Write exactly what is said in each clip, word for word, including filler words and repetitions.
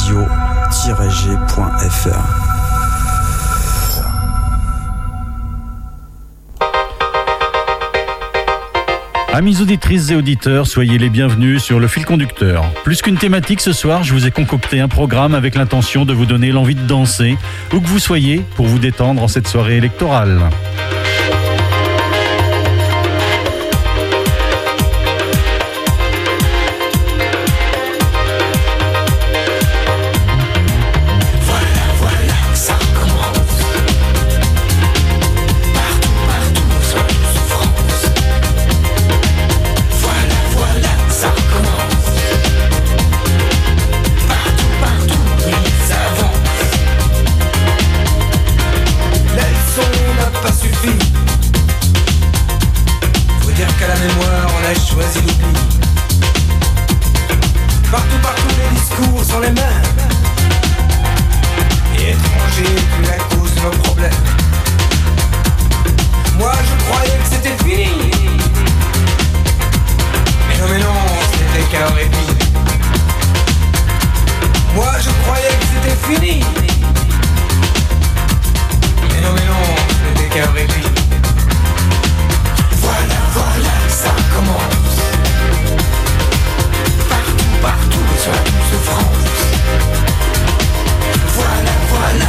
radio tiret g point f r. Amis auditrices et auditeurs, soyez les bienvenus sur Le Fil Conducteur. Plus qu'une thématique ce soir, je vous ai concocté un programme avec l'intention de vous donner l'envie de danser, où que vous soyez, pour vous détendre en cette soirée électorale.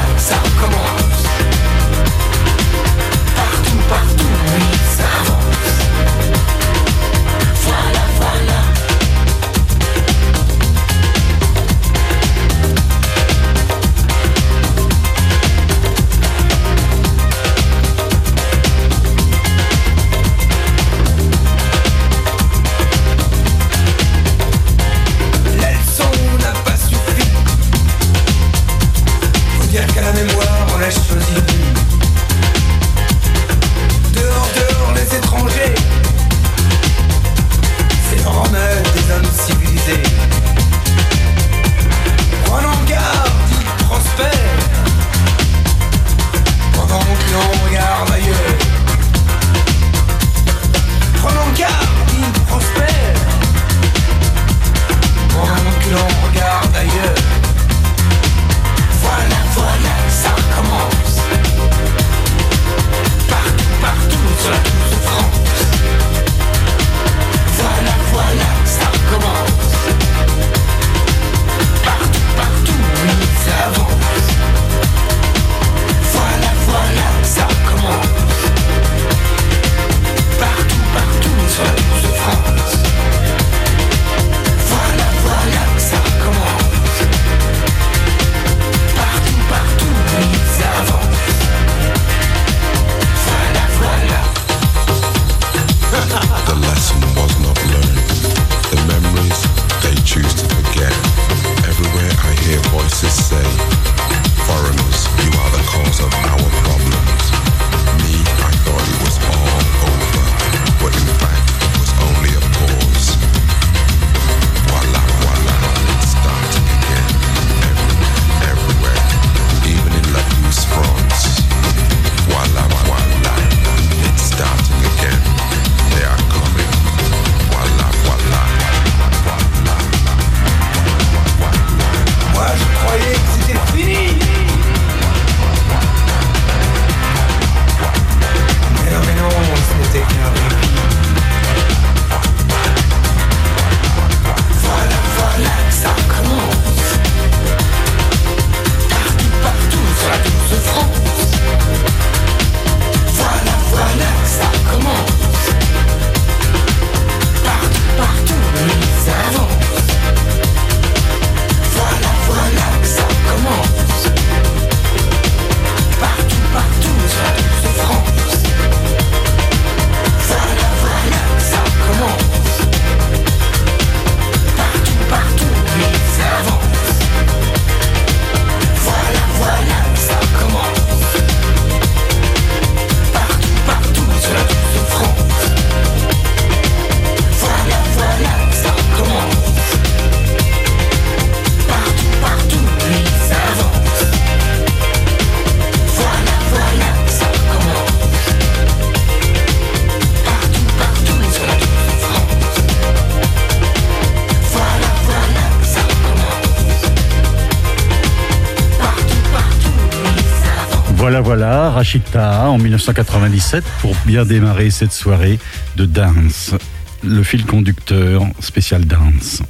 Partout, partout, oui, ça avance. Voilà, voilà, Rachid Taha en dix-neuf cent quatre-vingt-dix-sept pour bien démarrer cette soirée de dance. Le fil conducteur spécial dance.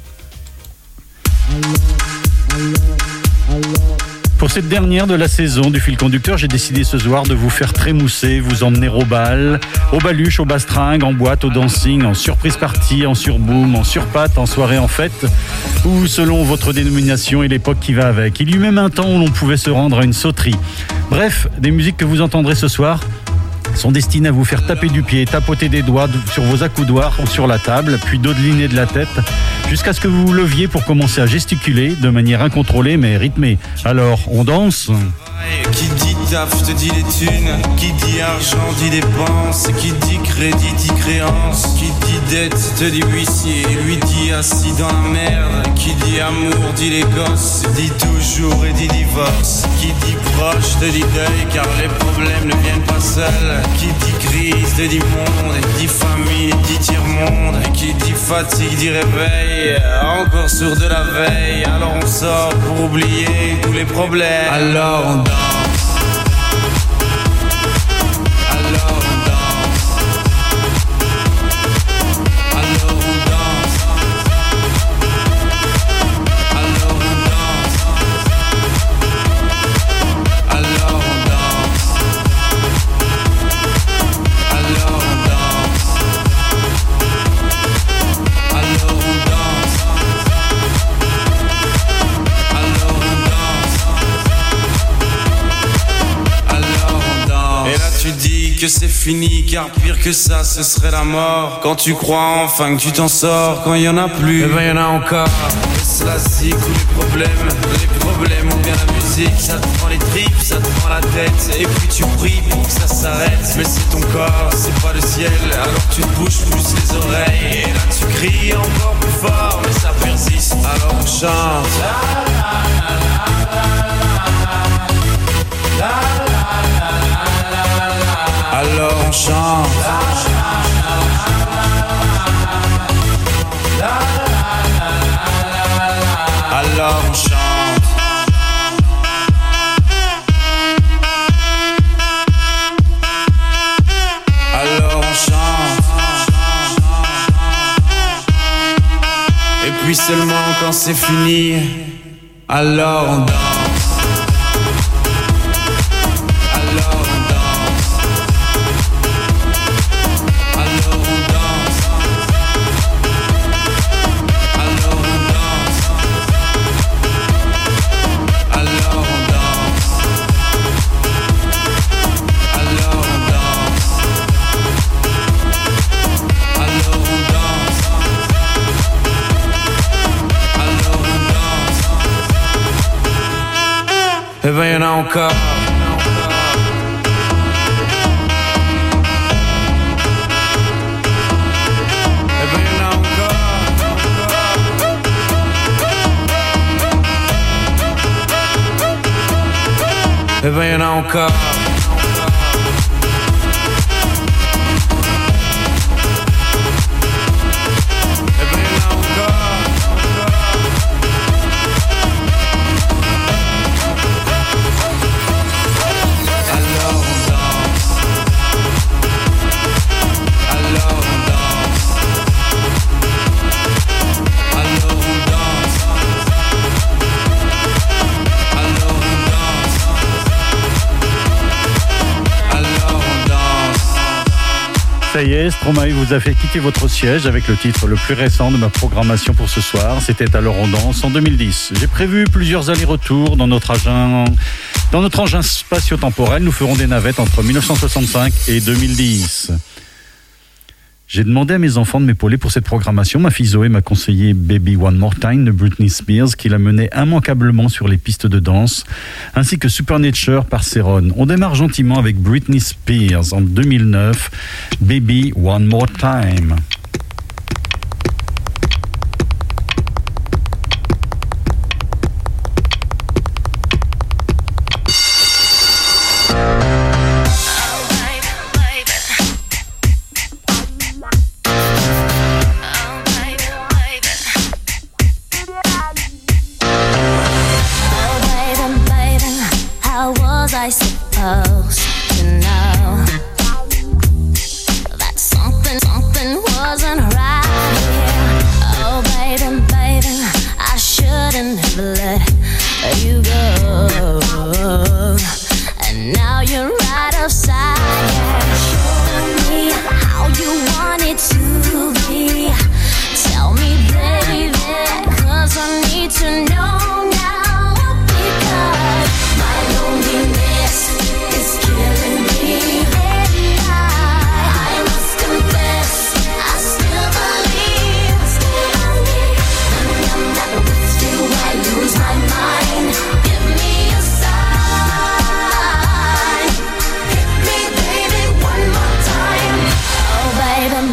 Pour cette dernière de la saison du fil conducteur, j'ai décidé ce soir de vous faire trémousser, vous emmener au bal, au baluche, au bastringue, en boîte, au dancing, en surprise party, en surboom, en surpatte, en soirée en fête, ou selon votre dénomination et l'époque qui va avec. Il y eut même un temps où l'on pouvait se rendre à une sauterie. Bref, des musiques que vous entendrez ce soir sont destinées à vous faire taper du pied, tapoter des doigts sur vos accoudoirs ou sur la table, puis dodeliner de la tête, jusqu'à ce que vous vous leviez pour commencer à gesticuler de manière incontrôlée mais rythmée. Alors, on danse ? Qui dit taf, je te dis les thunes. Qui dit argent, dit dépenses. Qui dit crédit, dit créance. Qui dit dette, te dit huissier. Lui dit assis dans la merde. Qui dit amour, dit les gosses. Dit toujours et dit divorce. Qui dit proche, te dit deuil, car les problèmes ne viennent pas seuls. Qui dit crise, te dit monde. Dit famille, dit tiers-monde. Qui dit fatigue, dit réveil. Encore sourd de la veille. Alors on sort pour oublier tous les problèmes. Alors on danse. Alors on danse. Alors on danse. Alors on danse. Alors on danse. Alors on danse. Alors on danse. Alors on danse. Et là tu dis que c'est fini, car pire que ça ce serait la mort. Quand tu crois enfin que tu t'en sors, quand il y en a plus, eh ben y en a encore. Et c'est la zik ou les problèmes, les problèmes ou bien la musique. Ça te prend les tripes, ça te prend la tête. Et puis tu pries pour que ça s'arrête. Mais c'est ton corps, c'est pas le ciel. Alors tu te bouges plus les oreilles. Et là tu cries encore plus fort, mais ça persiste. Alors on chante. La, la, la, la, la, la, la. Alors on chante. Alors on chante. Alors on chante. Et puis seulement quand c'est fini, alors on danse. Eh ben y'en a encore. Eh ben y'en a encore. Eh ben y'en a encore. Ça y est, Stromae vous a fait quitter votre siège avec le titre le plus récent de ma programmation pour ce soir. C'était Alors on danse en deux mille dix. J'ai prévu plusieurs allers-retours dans notre agent, dans notre engin spatio-temporel. Nous ferons des navettes entre dix-neuf cent soixante-cinq et deux mille dix. J'ai demandé à mes enfants de m'épauler pour cette programmation. Ma fille Zoé m'a conseillé Baby One More Time de Britney Spears, qui l'a menée immanquablement sur les pistes de danse, ainsi que Supernature par Céron. On démarre gentiment avec Britney Spears en deux mille neuf, Baby One More Time. I suppose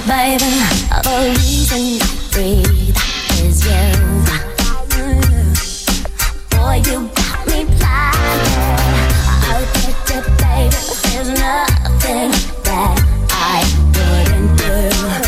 baby, the reason I breathe is you. Boy, you got me blinded. I'll get you, baby. There's nothing that I wouldn't do.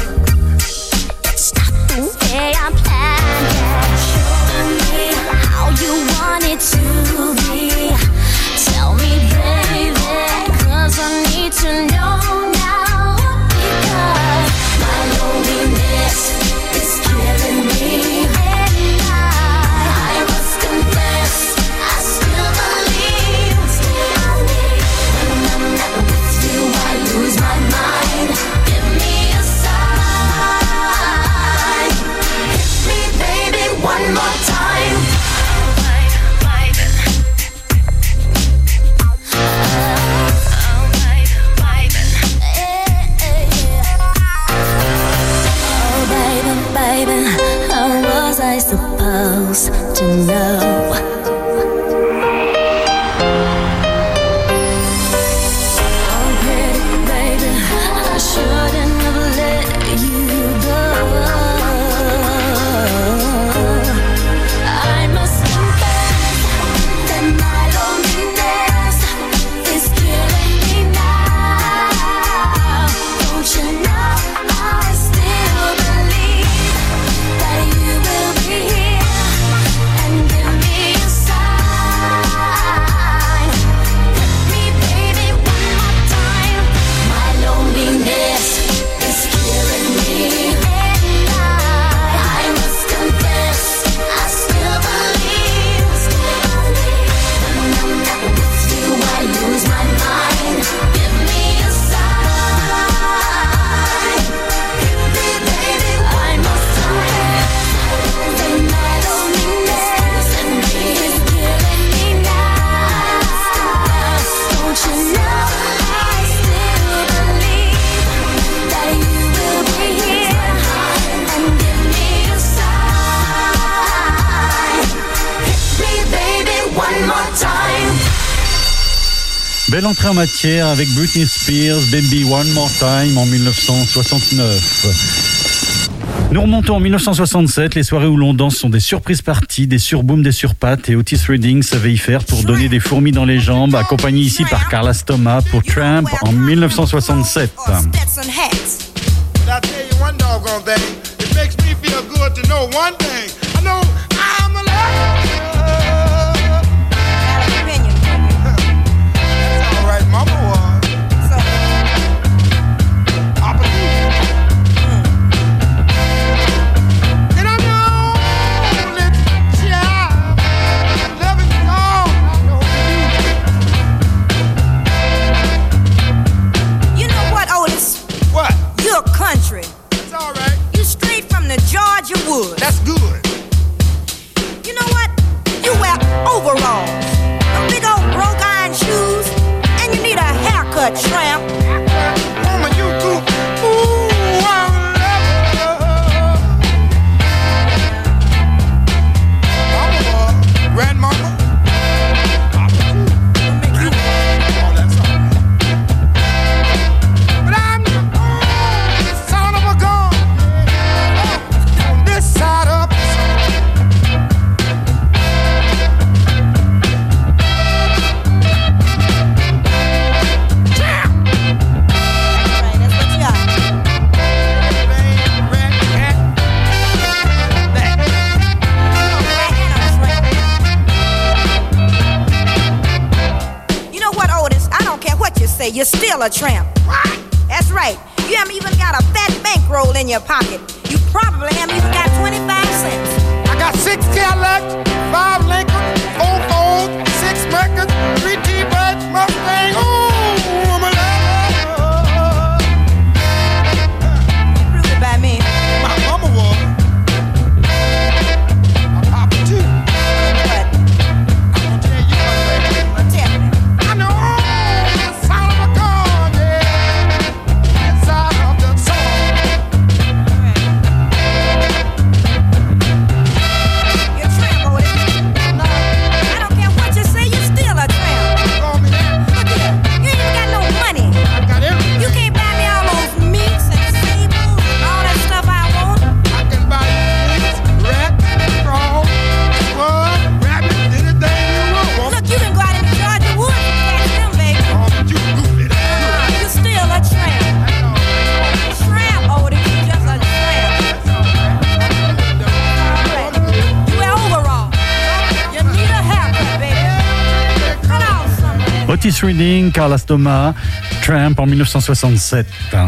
Stop the way I'm planning. Show me how you want it to be. Tell me, baby, 'cause I need to know now. Because my loneliness is killing me. And I, I must confess, I still believe, still believe. When I'm not with you, I lose my mind. Give me a sign. Hit me, baby, one more time. Baby, how was I supposed to know? Oh, pretty baby, I shouldn't have let you go. I must confess that my loneliness is killing me now. Don't you know I still believe that you will be here and give me a sign. Hit me, baby, one more time. My loneliness is killing me, and I, I must confess, I still believe, still believe. When I'm not with you, I lose my mind. Give me a sign. Hit me, baby, one more time. My loneliness and me is killing me now. Don't you know I still believe that you will be here and give me a sign. Hit me, baby, one more time. Belle entrée en matière avec Britney Spears, Baby One More Time en dix-neuf cent soixante-neuf. Nous remontons en dix-neuf cent soixante-sept. Les soirées où l'on danse sont des surprises parties, des surbooms, des surpattes, et Otis Redding savait y faire pour donner des fourmis dans les jambes, accompagné ici par Carlos Thomas pour Tramp en dix-neuf cent soixante-sept. But I tell you one doggone thing, it makes me feel good to know one thing. I know I'm alive. That's all right, mama was. Papa too. And I'm the only child living on. I know You know what, Otis? what? You're country. It's all right. You straight from the Georgia woods. That's good. You know what? You wear overalls, them big old broke iron shoes, and you need a haircut, tramp. Woman, you too. Ooh, I'm in love. Mama was, grandmama, papa too. Oh, that's all right. But I'm the only son of a gun on this side of the sun. Right, that's what you are. Red cat, that. You know what, Otis? I don't care what you say, you're still a tramp. What? That's right. You haven't even got a fat bankroll in your pocket. You probably haven't even got twenty-five cents. I got six Cadillacs, five Lincoln, four Ford, six Mercury, three T-Birds, Mustang. Ooh, I'm in love. Prove it by me. My mama was. My papa too. What? I'm gonna tell you one thing. Tell me. I know the sound of a gun, yeah, inside of the song. You're a tramp, Otis. No, Otis Redding, Carl Astoma, Tramp en mille neuf cent soixante-sept.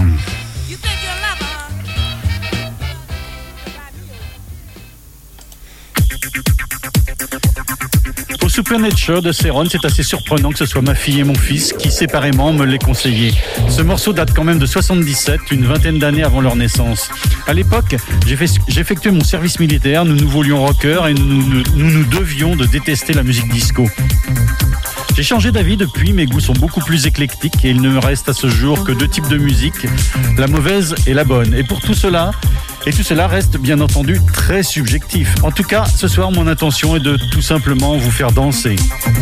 Au Supernature de Céron, c'est assez surprenant que ce soit ma fille et mon fils qui séparément me l'aient conseillé. Ce morceau date quand même de soixante-dix-sept, une vingtaine d'années avant leur naissance. À l'époque, j'ai fait, j'effectuais mon service militaire, nous nous voulions rockers et nous nous, nous nous devions de détester la musique disco. J'ai changé d'avis depuis, mes goûts sont beaucoup plus éclectiques et il ne me reste à ce jour que deux types de musique, la mauvaise et la bonne. Et pour tout cela, et tout cela reste bien entendu très subjectif. En tout cas, ce soir, mon intention est de tout simplement vous faire danser.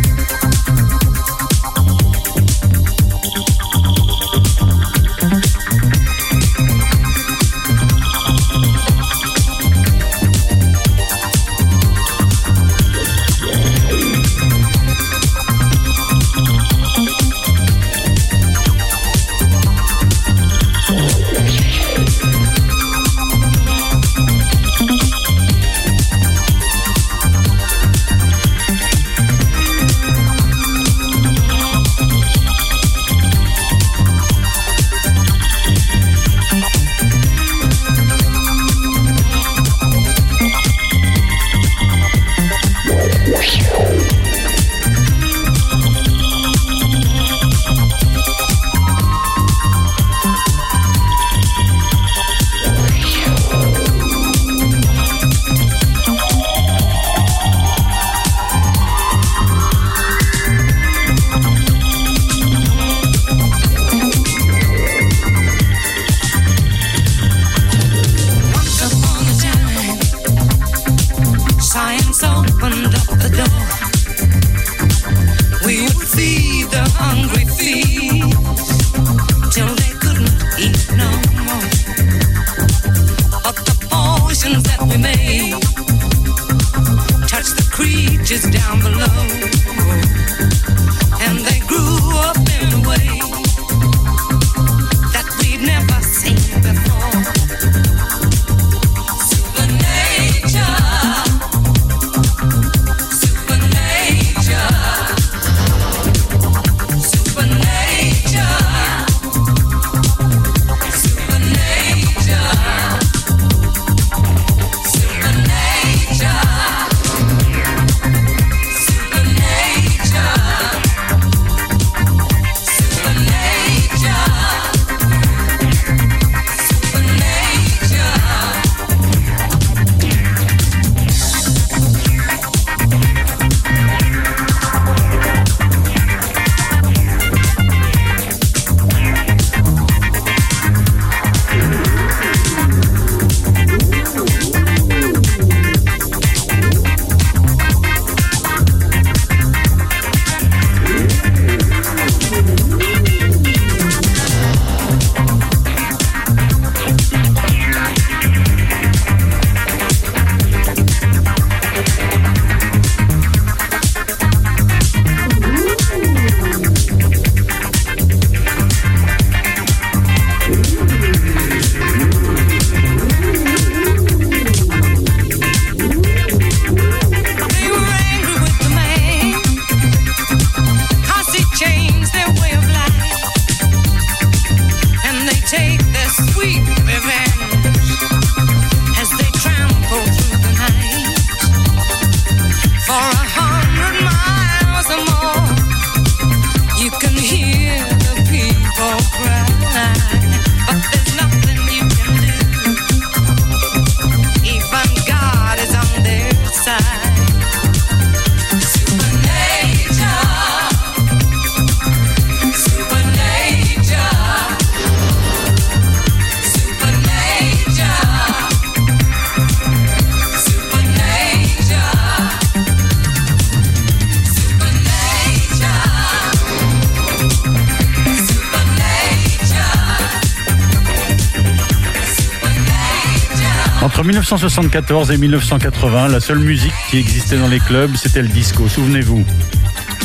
Entre mille neuf cent soixante-quatorze et mille neuf cent quatre-vingts, la seule musique qui existait dans les clubs, c'était le disco, souvenez-vous.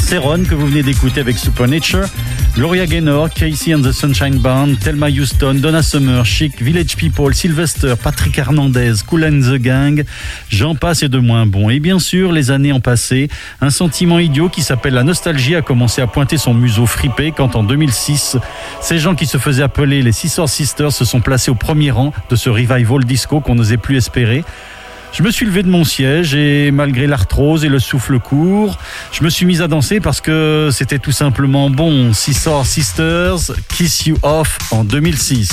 c'est Ron que vous venez d'écouter avec Supernature, Gloria Gaynor, Casey and the Sunshine Band, Thelma Houston, Donna Summer, Chic, Village People, Sylvester, Patrick Hernandez, Kool and the Gang, j'en passe et de moins bon. Et bien sûr, les années ont passé, un sentiment idiot qui s'appelle la nostalgie a commencé à pointer son museau fripé quand en deux mille six, ces gens qui se faisaient appeler les Scissor Sisters se sont placés au premier rang de ce revival disco qu'on n'osait plus espérer. Je me suis levé de mon siège et malgré l'arthrose et le souffle court, je me suis mis à danser parce que c'était tout simplement bon. Scissor Sisters, Kiss You Off en deux mille six.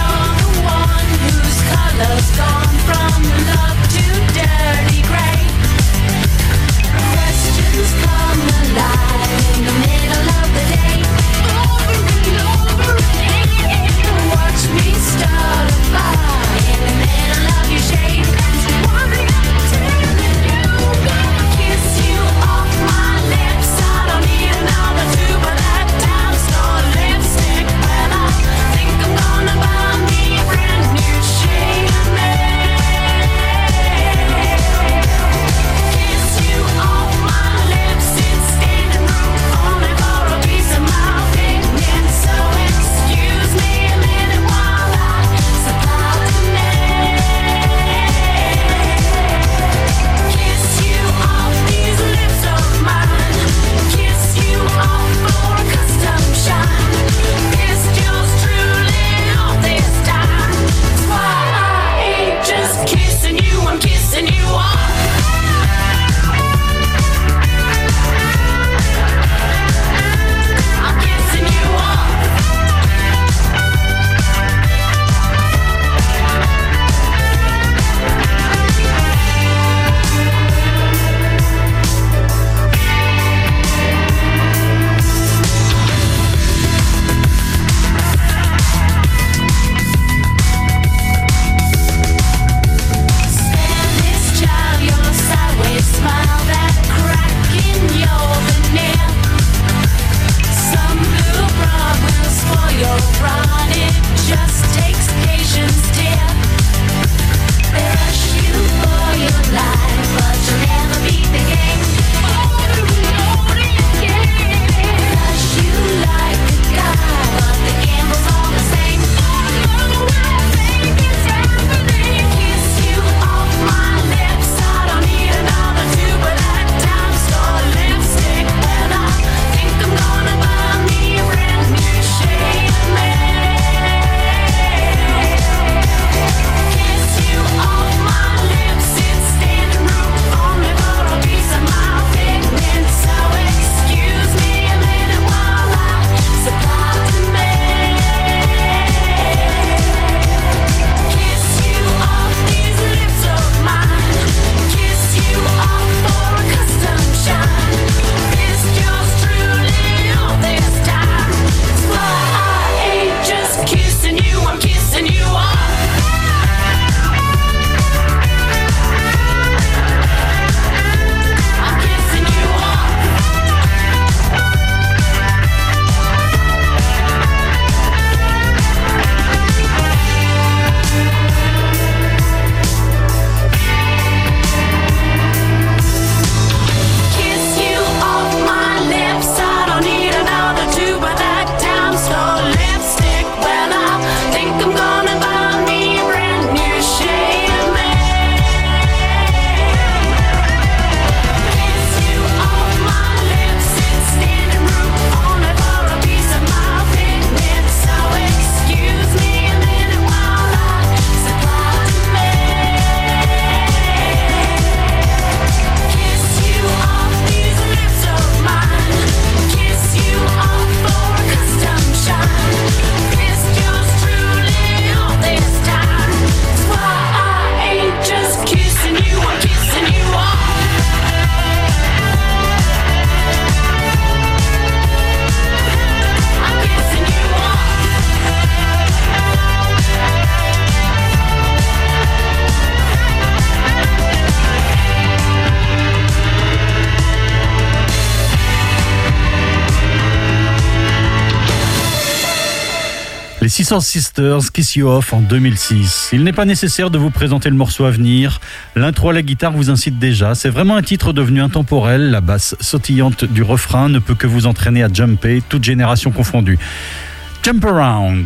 Gone from love to dirty grey. Les Scissor Sisters, Kiss You Off en deux mille six. Il n'est pas nécessaire de vous présenter le morceau à venir. L'intro à la guitare vous incite déjà. C'est vraiment un titre devenu intemporel. La basse sautillante du refrain ne peut que vous entraîner à jumper, toute génération confondue. Jump Around.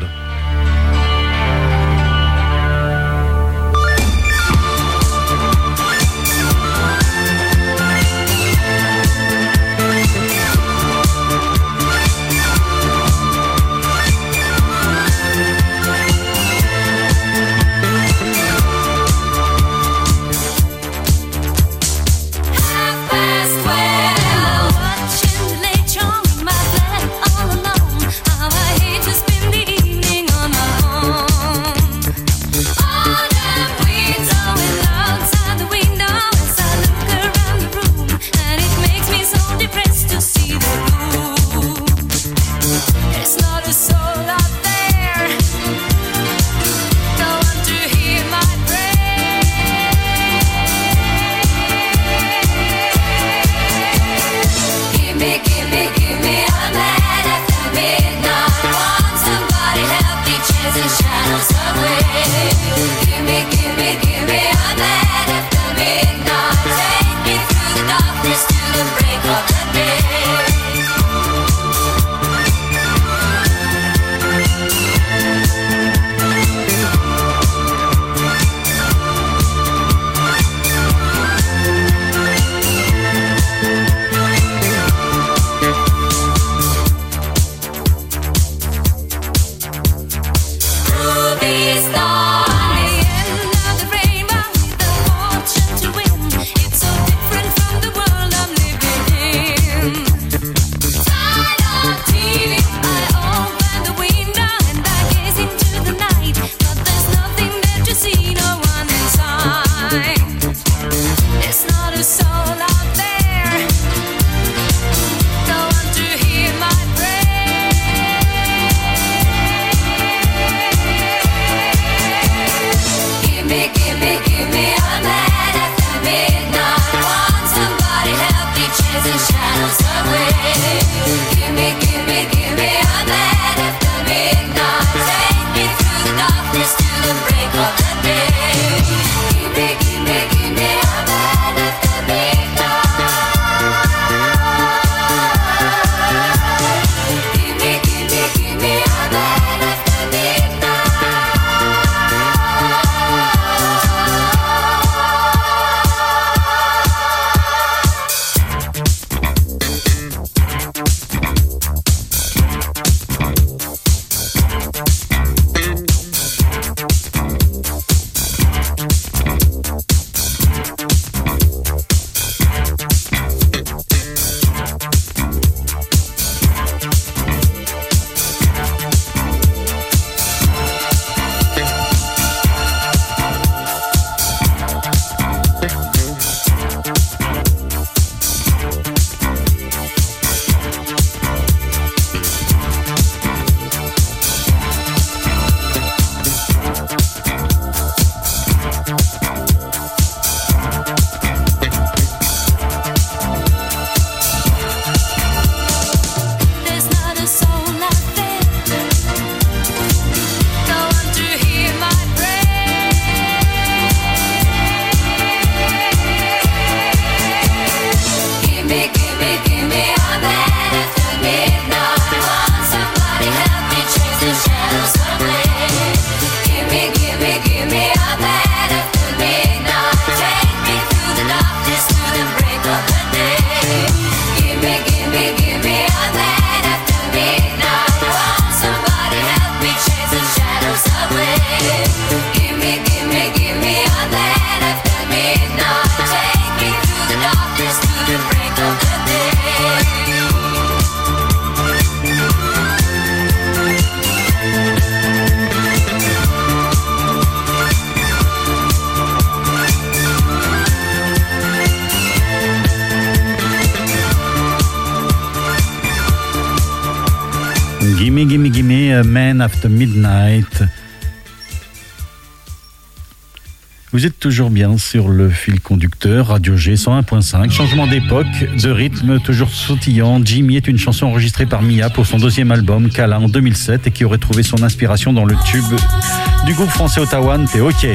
Gimme, gimme, gimme, Man After Midnight. Vous êtes toujours bien sur le fil conducteur, Radio G cent un point cinq. Changement d'époque, de rythme toujours sautillant. Jimmy est une chanson enregistrée par Mia pour son deuxième album, Kala, en deux mille sept, et qui aurait trouvé son inspiration dans le tube du groupe français Ottawa, T'es OK.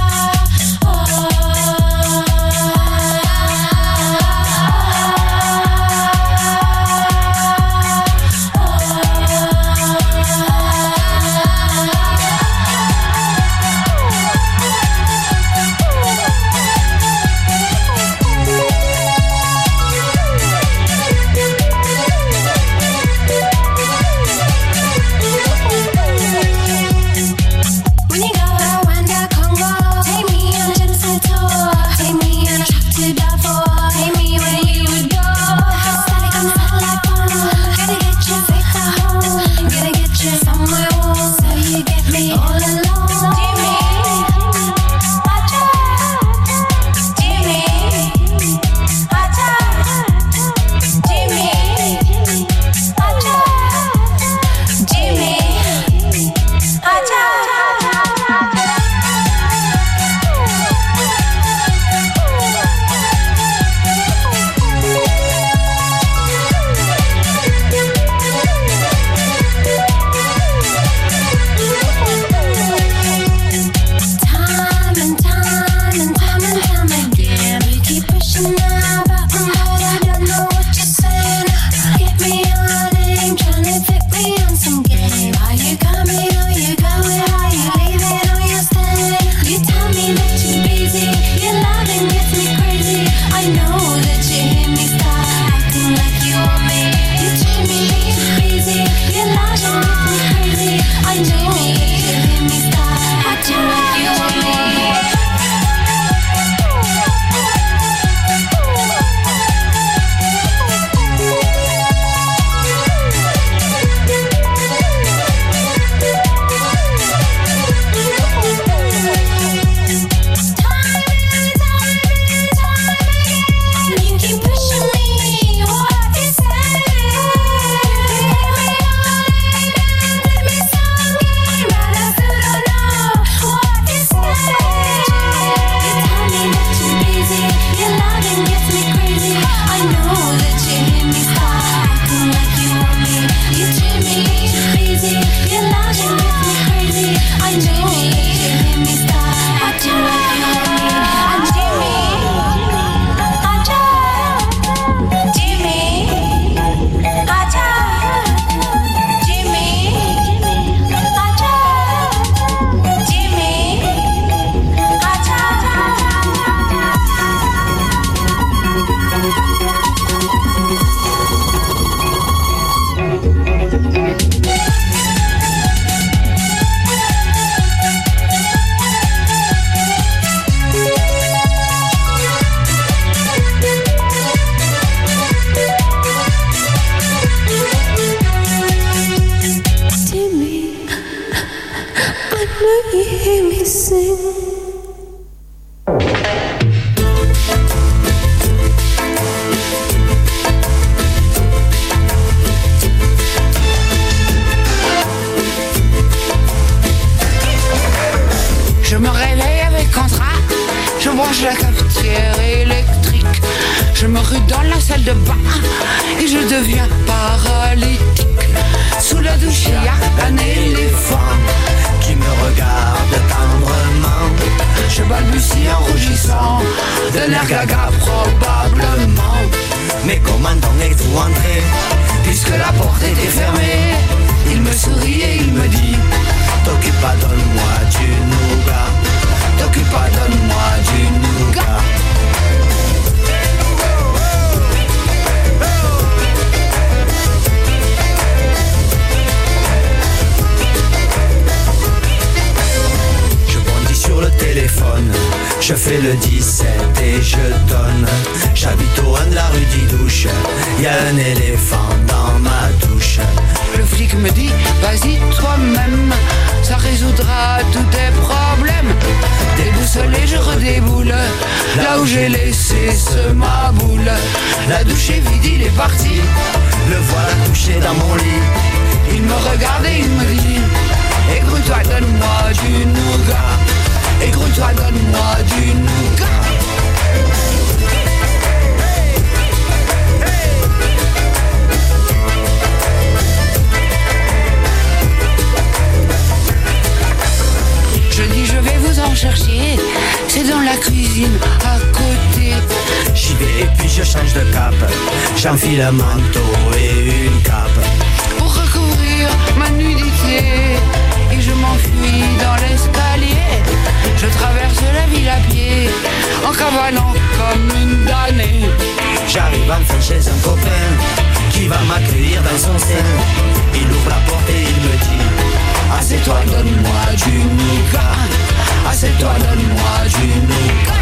Je fais le dix-sept et je donne. J'habite au un de la rue d'Idouche. Y'a un éléphant dans ma douche. Le flic me dit, vas-y toi-même, ça résoudra tous tes problèmes. Déboussolé, je redéboule là où j'ai laissé ce ma boule. La douche est vide, il est parti. Le voilà couché dans mon lit. Il me regarde et il me dit, écoute-toi, donne-moi du nougat. Et grouille-toi, donne-moi du nougat. Je dis je vais vous en chercher, c'est dans la cuisine à côté. J'y vais et puis je change de cap. J'enfile un manteau et une cape pour recouvrir ma nudité. Et je m'enfuis dans l'escalier. Je traverse la ville à pied, en cavalant comme une damnée. J'arrive enfin chez un copain qui va m'accueillir dans son sein. Il ouvre la porte et il me dit: assieds-toi, donne-moi du nougat. Assieds-toi, donne-moi du nougat.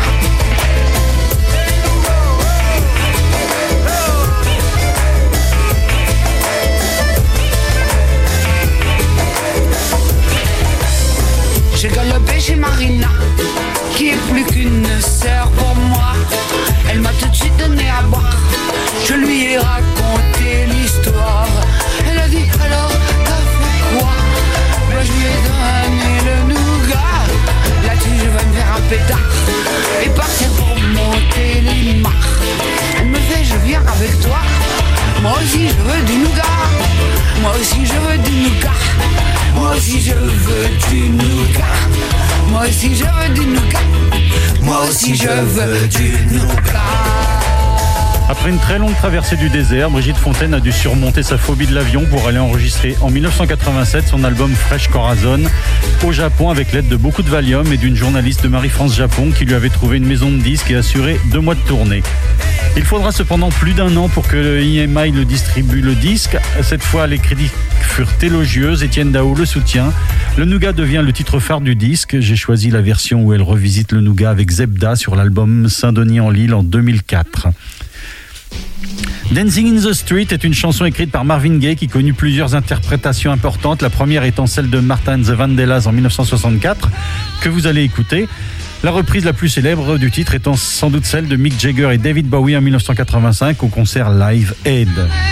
J'ai galopé chez Marina, qui est plus qu'une sœur pour moi. Elle m'a tout de suite donné à boire. Je lui ai raconté l'histoire. Elle a dit alors t'as fait quoi? Ben je lui ai donné le nougat. Là-dessus je vais me faire un pétard et partir pour monter les marches. Elle me fait je viens avec toi. Moi aussi je veux du nougat. Moi aussi je veux du nougat. Moi aussi je veux du nougat. Moi aussi je veux du nougat. Moi aussi je veux du nougat. Après une très longue traversée du désert, Brigitte Fontaine a dû surmonter sa phobie de l'avion pour aller enregistrer en dix-neuf cent quatre-vingt-sept son album Fresh Corazon au Japon avec l'aide de beaucoup de Valium et d'une journaliste de Marie-France Japon qui lui avait trouvé une maison de disques et assuré deux mois de tournée. Il faudra cependant plus d'un an pour que le I M I le distribue le disque. Cette fois, les critiques furent élogieuses. Étienne Dao le soutient. Le nougat devient le titre phare du disque. J'ai choisi la version où elle revisite le nougat avec Zebda sur l'album Saint-Denis en Lille en deux mille quatre. Dancing in the Street est une chanson écrite par Marvin Gaye qui connut plusieurs interprétations importantes. La première étant celle de Martha and the Vandellas en dix-neuf cent soixante-quatre que vous allez écouter. La reprise la plus célèbre du titre étant sans doute celle de Mick Jagger et David Bowie en dix-neuf cent quatre-vingt-cinq au concert Live Aid.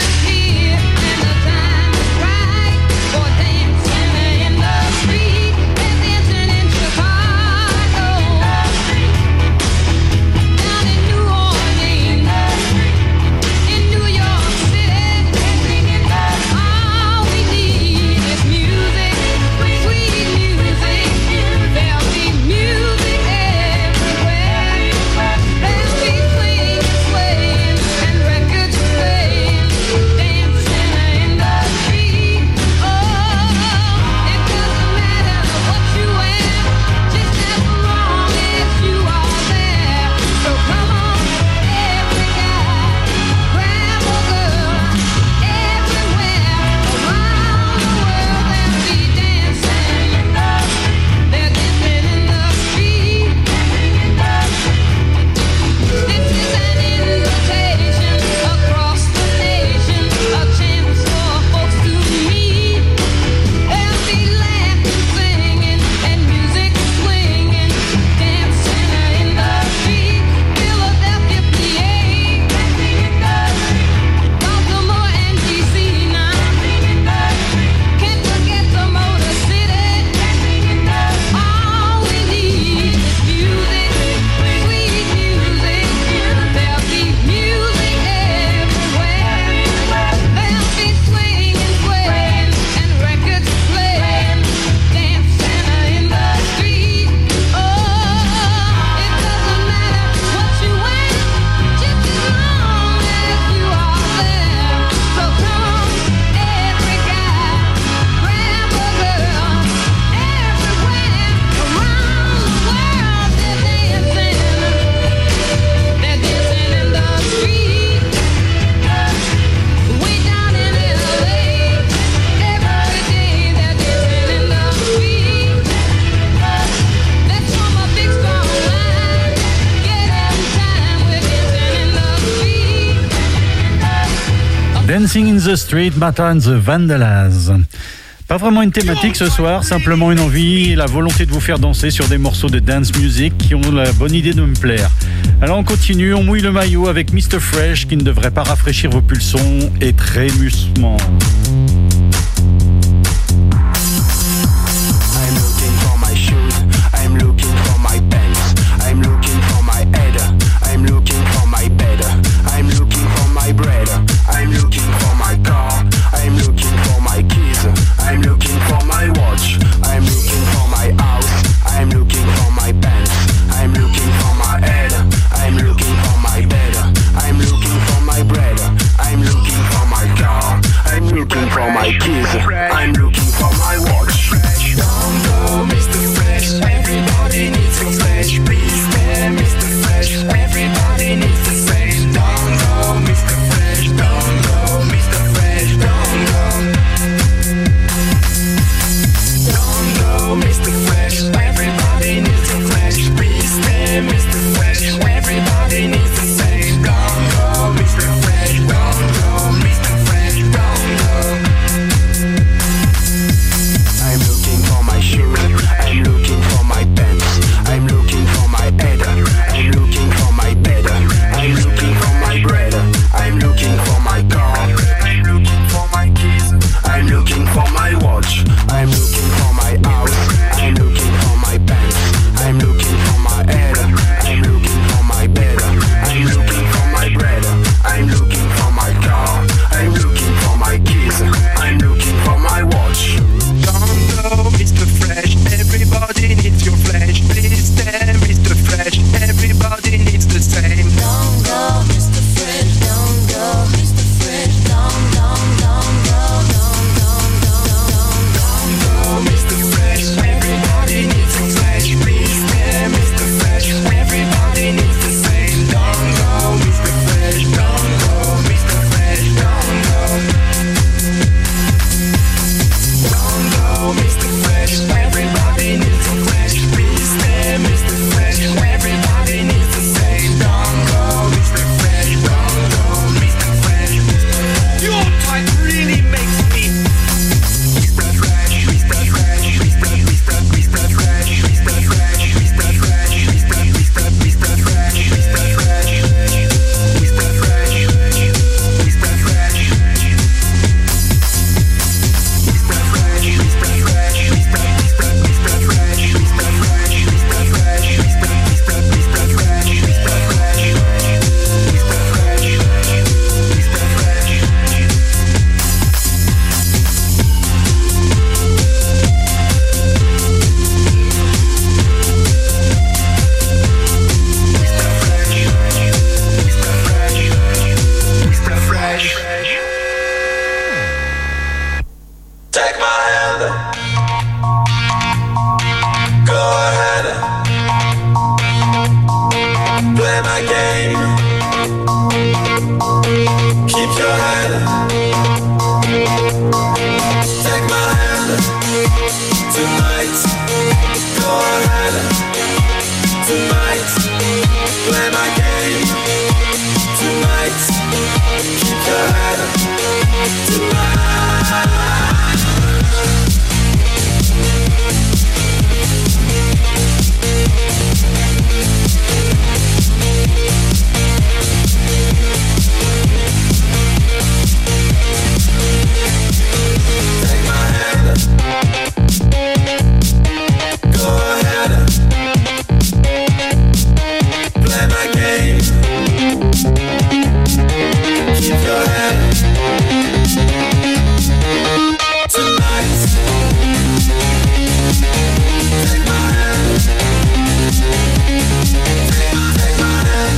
Dancing in the Street, Martha and the Vandellas. Pas vraiment une thématique ce soir, simplement une envie et la volonté de vous faire danser sur des morceaux de dance music qui ont la bonne idée de me plaire. Alors on continue, on mouille le maillot avec mister Fresh qui ne devrait pas rafraîchir vos pulsons et trémussement. I'm looking for my shoes, I'm looking for my my keys. I'm looking for my watch. Don't go, Mister Fresh. Everybody needs your flesh. Please stay, Mister Fresh. Everybody needs the same. Don't go, Mister Fresh. Don't go, Mister Fresh. Don't go. Don't go, Mister Fresh. Everybody needs your flesh. Please stay, Mister Fresh. Everybody needs the same. Don't go, Mister Fresh. Don't go, Mister Fresh. Don't go. I'm looking for my shoe. I'm looking for my pants. I'm looking for my head. I'm looking for my bed. I'm looking for my bread. I'm looking for my car. I'm looking for my keys. I'm looking for my watch. I'm looking for my house. I'm looking for my pants. I'm looking for my head. I'm looking for my bed. I'm looking for my bread. I'm looking for my car. I'm looking for my keys. I'm looking for my watch. Don't go, Mister Fresh. Everybody needs your flesh. Please stay, Mister Fresh. Everybody needs the same. Don't go, Mister Fresh. Don't go, Mister Fresh. Don't, don't, don't go, don't, don't, don't, don't, Don't go, Mister Fresh. Everybody needs your flesh. Please stay, Mister Fresh. Everybody needs the same. Don't go, Mister Fresh. Don't go, Mister Fresh. Don't go. Don't go, Mister Fresh. Everybody needs your flesh. Please stay, Mister Fresh. Everybody needs the same. Don't go, Mister Fresh. Don't go, Mister Fresh. Your type really makes me Mister Fresh. Mister Fresh. Mister Mister Mister Fresh. Mister Fresh. Mister Fresh. Mister Mister Mister Fresh. Mister Fresh. Mister Fresh. Mister Fresh. Mister Fresh, Mister Fresh, Mister Mister Mister Fresh, Mister Fresh, Mister Fresh, Mister Mister Mister Fresh, Mister Fresh, Mister Fresh, Mister Fresh. Mister Fresh, Mister Fresh. Take my hand, go ahead, play my game, keep your head. Take my hand, tonight, go ahead, tonight, play my game, tonight, keep your head, tonight. Take my hand, go ahead, play my game, keep your head, tonight. Take my hand, take my, take my hand.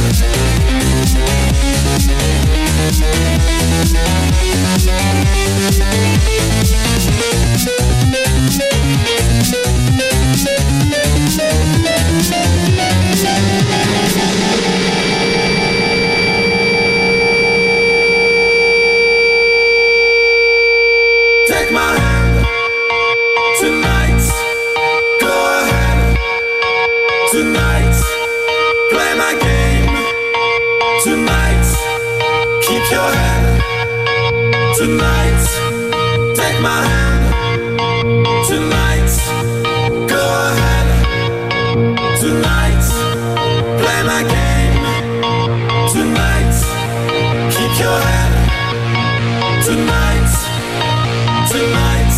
Take my hand, tonight, go ahead, tonight, play my game, tonight, keep your head, tonight, take my hand, tonight, go ahead, tonight, play my game, tonight, keep your head, tonight, tonight,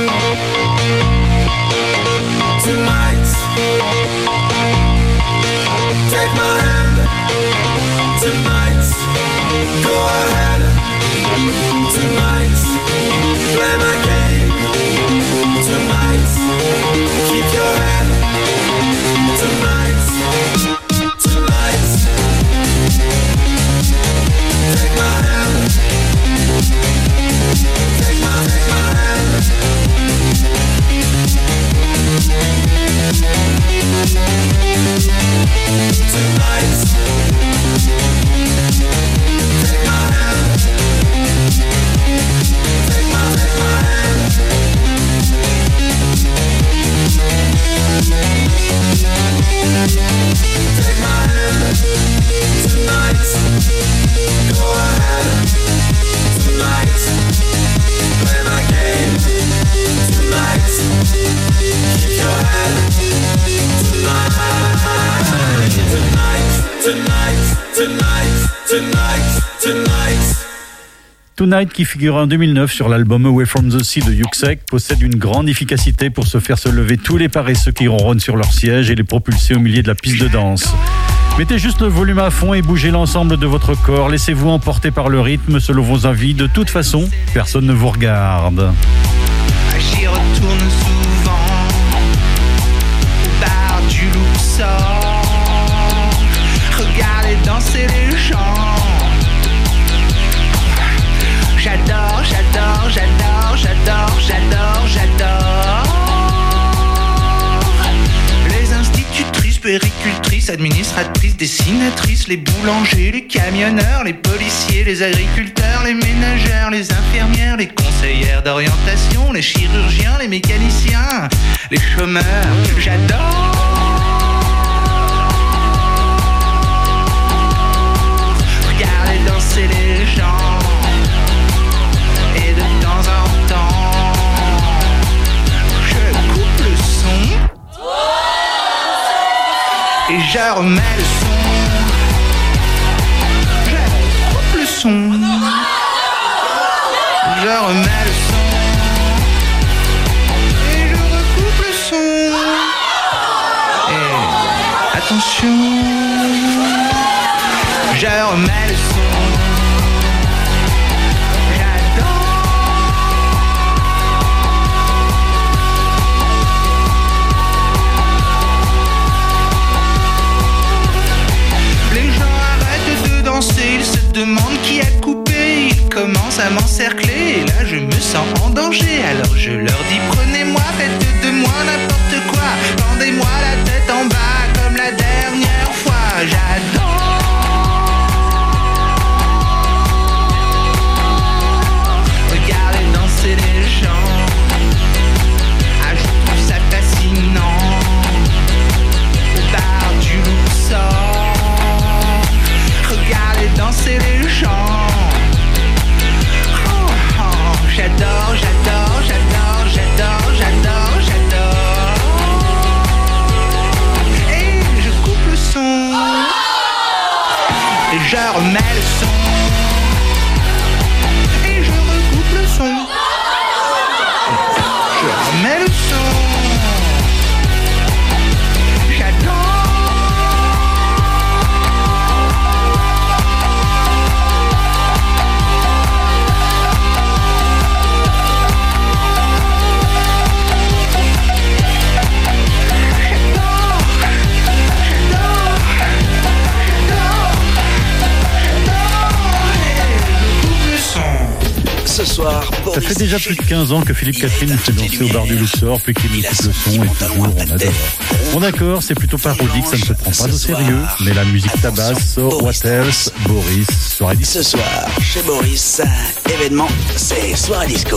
tonight, take my hand, tonight, go ahead, tonight, play my game, tonight, keep your head, tonight, tonight, take my hand, take my, take my Tonight, qui figurait en deux mille neuf sur l'album Away from the Sea de Yuxek, possède une grande efficacité pour se faire se lever tous les paresseux qui ronronnent sur leur siège et les propulser au milieu de la piste de danse. Mettez juste le volume à fond et bougez l'ensemble de votre corps. Laissez-vous emporter par le rythme selon vos envies. De toute façon, personne ne vous regarde. J'y retourne souvent au bar du Luxor. Regardez danser les gens. J'adore, j'adore, j'adore, j'adore, j'adore, j'adore. Les institutrices, puéricultrices, administratrices, dessinatrices, les boulangers, les camionneurs, les policiers, les agriculteurs, les ménagères, les infirmières, les conseillères d'orientation, les chirurgiens, les mécaniciens, les chômeurs. J'adore. Regardez danser les gens. Et de temps en temps, je coupe le son et je remets le son. Je coupe le son, je remets le son et je recoupe le son. Et attention, je remets le son. Ils se demandent qui a coupé, ils commencent à m'encercler. Et là je me sens en danger, alors je leur dis prenez-moi, faites de moi n'importe quoi. Pendez-moi la tête en bas comme la dernière fois. J'adore. Regardez danser les gens. Ah, je trouve ça fascinant. Au bar du Luxor. Regardez danser les gens. Oh, oh, j'adore, j'adore, j'adore, j'adore, j'adore, j'adore. Et je coupe le son. Et je remets le son. Et je recoupe le son. Je remets le son. Ce soir, ça fait déjà plus de quinze ans que Philippe Catherine nous fait danser au bar du Luxor, puis qu'il nous coupe le son et toujours on adore. Bon d'accord, c'est plutôt parodique, ça ne se prend pas au sérieux, mais la musique tabasse, so what else, Boris, soirée disco. Ce soir, chez Boris, événement, c'est soirée disco.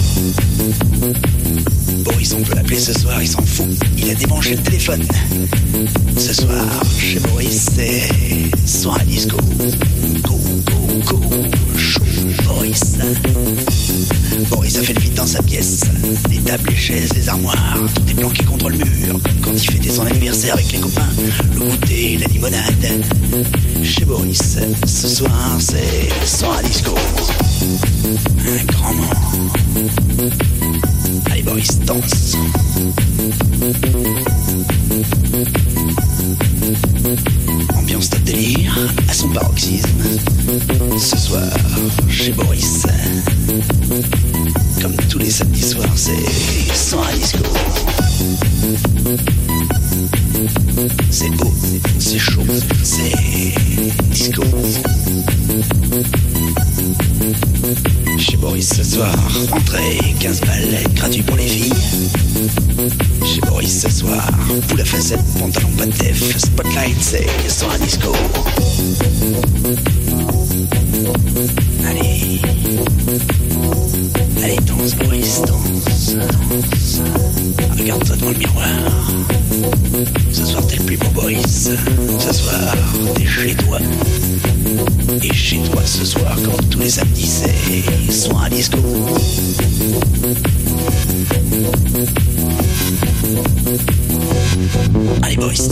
Boris, on peut l'appeler ce soir, il s'en fout, il a débranché le téléphone. Ce soir, chez Boris, c'est soirée disco. Go, go, go, chaud, Boris. Boris a fait le vide dans sa pièce. Les tables, les chaises, les armoires, tout est planqué contre le mur. Comme quand il fêtait son anniversaire avec les copains. Le goûter, la limonade. Chez Boris, ce soir, c'est soirée disco. Un grand moment. Allez Boris, danse. Ambiance top délire à son paroxysme. Ce soir, chez Boris, comme tous les samedis soirs, c'est soirée disco. C'est beau, c'est chaud, c'est disco. Chez Boris ce soir, entrée quinze balles, gratuit pour les filles. Chez Boris ce soir, boule à facettes, pantalon pas de def, spotlight, c'est soirée disco. Allez, allez danse Boris, danse, danse. Regarde-toi dans le miroir. Ce soir t'es le plus beau Boris. Ce soir t'es chez toi. Et chez toi ce soir, comme tous les samedis, c'est soirée disco. Allez Boris.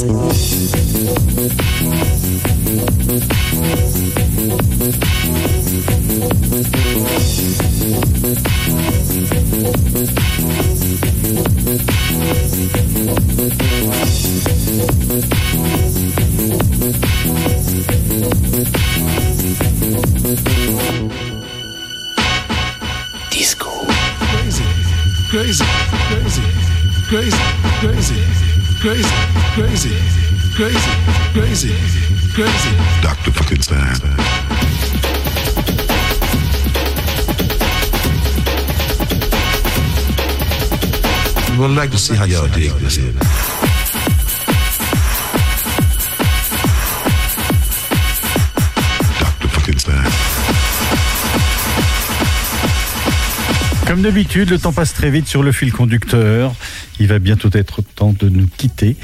Disco. Crazy, crazy, crazy, crazy, crazy, crazy, crazy, crazy, crazy, crazy. Doctor Frankenstein. We would like to see how y'all dig this in. Doctor Frankenstein. Comme d'habitude, le temps passe très vite sur le fil conducteur. Il va bientôt être temps de nous quitter.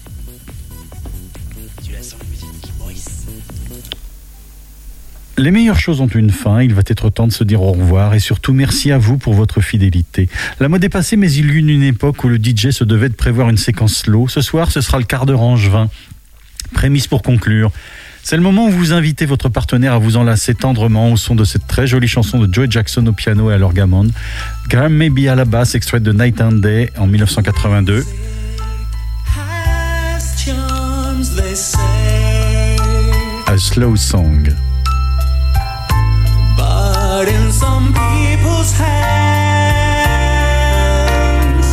Les meilleures choses ont une fin, il va être temps de se dire au revoir et surtout merci à vous pour votre fidélité. La mode est passée, mais il y eut une époque où le D J se devait de prévoir une séquence slow. Ce soir, ce sera le quart d'heure angevin. Prémisse pour conclure. C'est le moment où vous invitez votre partenaire à vous enlacer tendrement au son de cette très jolie chanson de Joey Jackson au piano et à l'orgamon, Graham Maybe à la basse, extraite de Night and Day en dix-neuf cent quatre-vingt-deux. A slow song. But in some people's hands,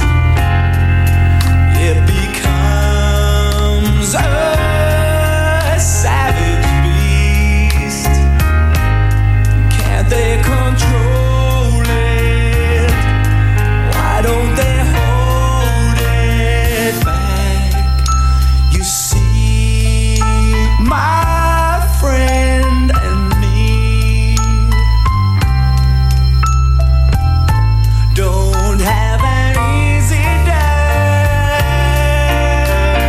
it becomes a savage beast. Can't they control it? Why don't they hold it back? You see, my friend and me don't have an easy day,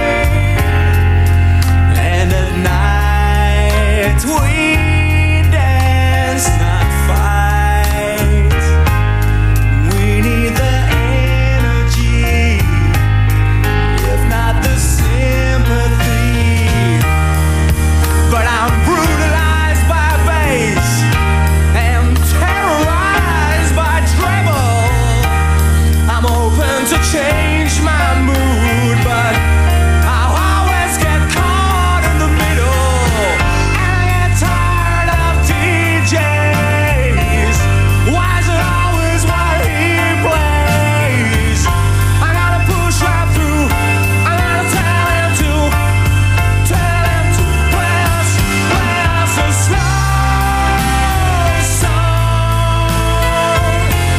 and at night we dance, not fight. We need the energy, if not the sympathy. But I'm brutalized by bass and terrorized by treble. I'm open to change my mood, but I'll always get caught in the middle. And I get tired of D Js. Why is it always what he plays? I gotta push right through. I gotta tell him to, tell him to play us, play us a slow song.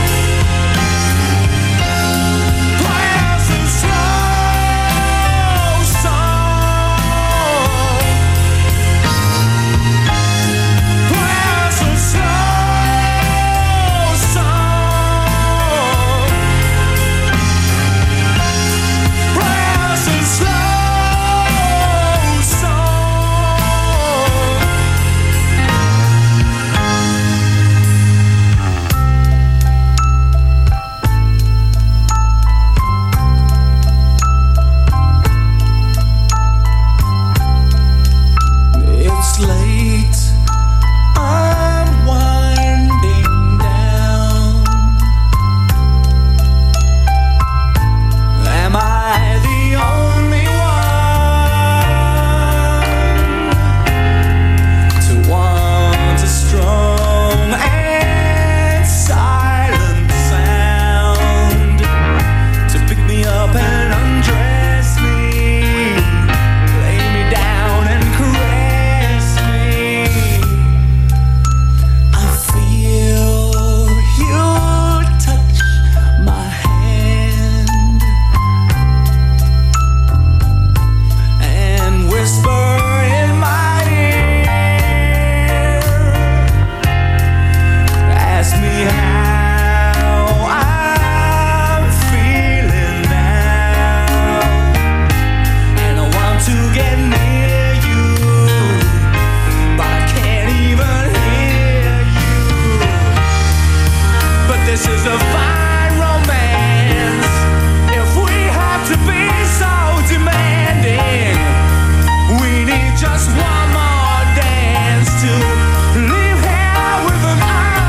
Play us a slow song. Play us a slow song. Play us a slow song. It's late, I'm winding down. Am I the only one to want a strong and silent sound to pick me up and undress me, lay me down and caress me? I feel you touch my hand and whisper in my ear, ask me how I'm feeling now, and I want to get near you, but I can't even hear you. But this is a fine romance, if we have to be so demanding. We need just one more dance to leave here with an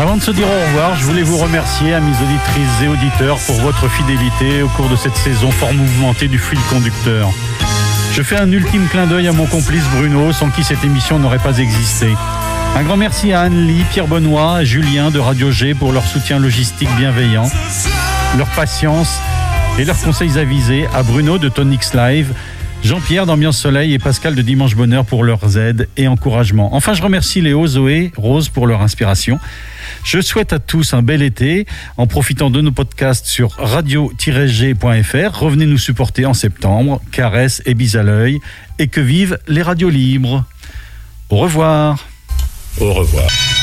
Avant de se dire au revoir, je voulais vous remercier, amis auditrices et auditeurs, pour votre fidélité au cours de cette saison fort mouvementée du fil conducteur. Je fais un ultime clin d'œil à mon complice Bruno, sans qui cette émission n'aurait pas existé. Un grand merci à Anne-Lie, Pierre Benoît et Julien de Radio G pour leur soutien logistique bienveillant, leur patience et leurs conseils avisés, à Bruno de Tonix Live, Jean-Pierre d'Ambiance Soleil et Pascal de Dimanche Bonheur pour leurs aides et encouragements. Enfin, je remercie Léo, Zoé, Rose pour leur inspiration. Je souhaite à tous un bel été en profitant de nos podcasts sur radio tiret g point f r. Revenez nous supporter en septembre. Caresses et bises à l'œil. Et que vivent les radios libres. Au revoir. Au revoir.